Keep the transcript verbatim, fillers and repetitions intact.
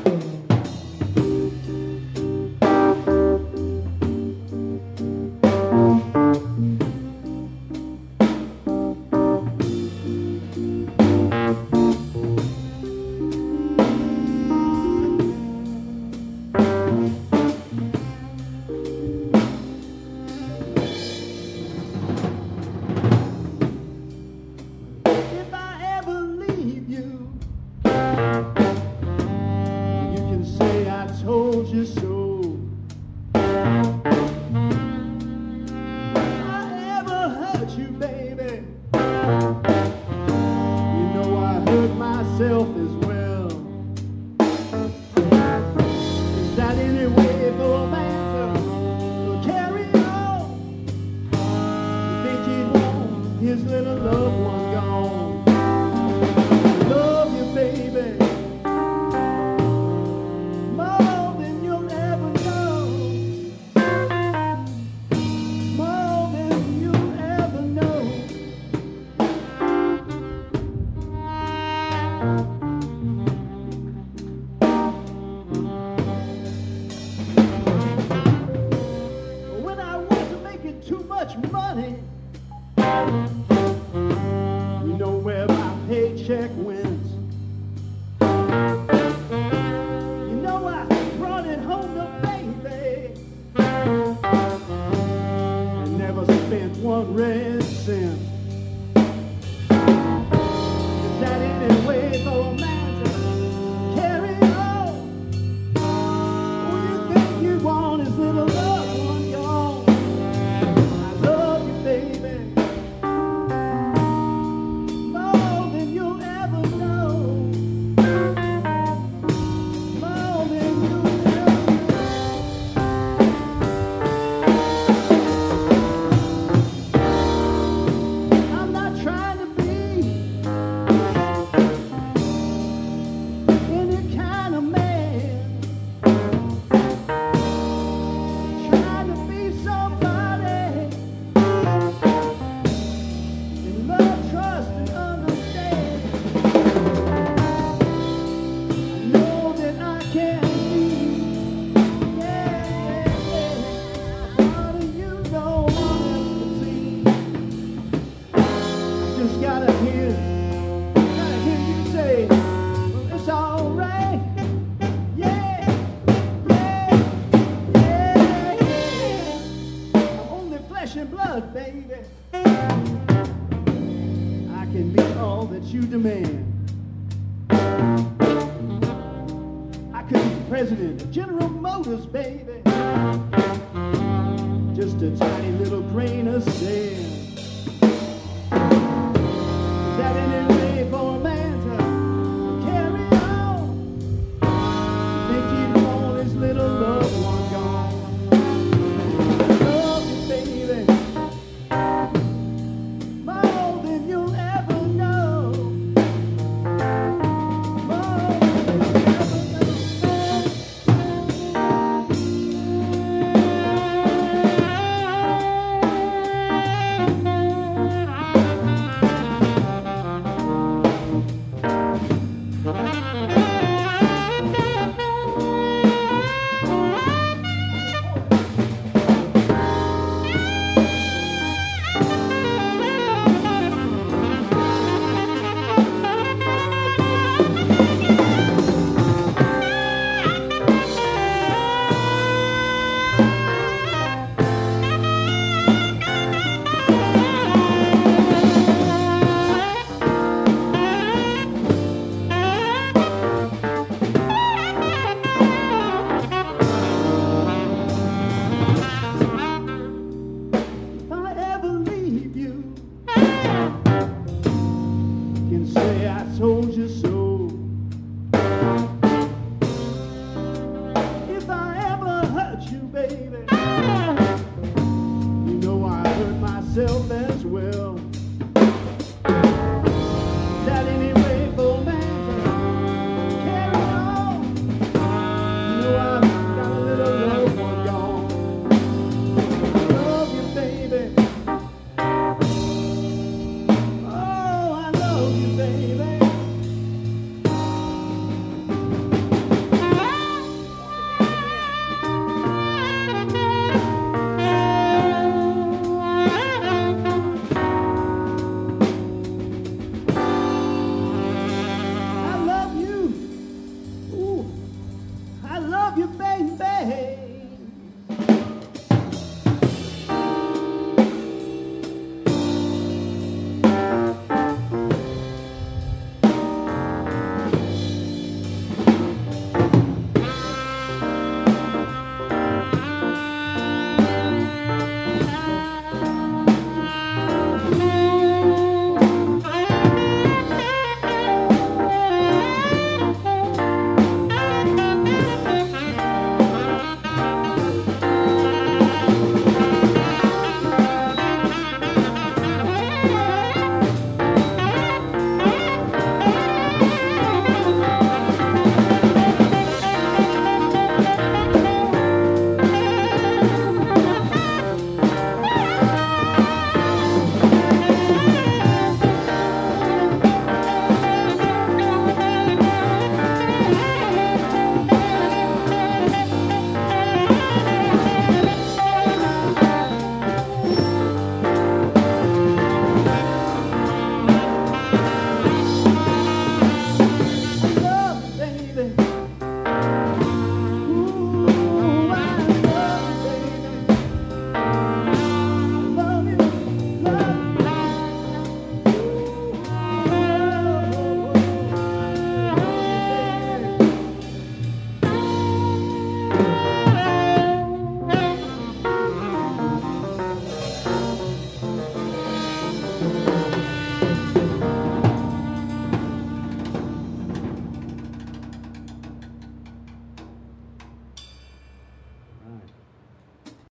Told you so. If I ever hurt you, baby, you know I hurt myself as well. Is that any way for a man to carry on? You think he'd want his little loved one gone? I love you, baby. When I wasn't making too much money, you know where my paycheck went. You know I brought it home to baby and never spent one red cent. Is that any way for a man to carry on? Oh, you think you want his little loved one gone? I love you, baby, more than you'll ever know. More than you'll ever know. I'm not trying to be any kind of man, trying to be somebody in love, trust, and understand. I know that I can be, yeah, yeah, yeah. How do you know what else to see? I just gotta hear, gotta hear you say, well, it's alright. Yeah, yeah, yeah, yeah. I'm only flesh and blood, baby. I can be all that you demand. I could be president of General Motors, baby. Just a tiny little grain of sand.